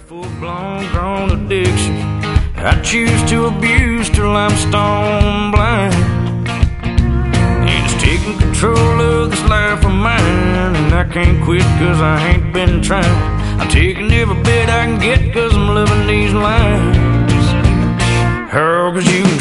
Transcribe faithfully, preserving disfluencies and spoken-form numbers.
full-blown grown addiction I choose to abuse till I'm stone blind. It's taking control of this life of mine, and I can't quit cause I ain't been trying. I'm taking every bit I can get cause I'm loving these lines. Girl, cause you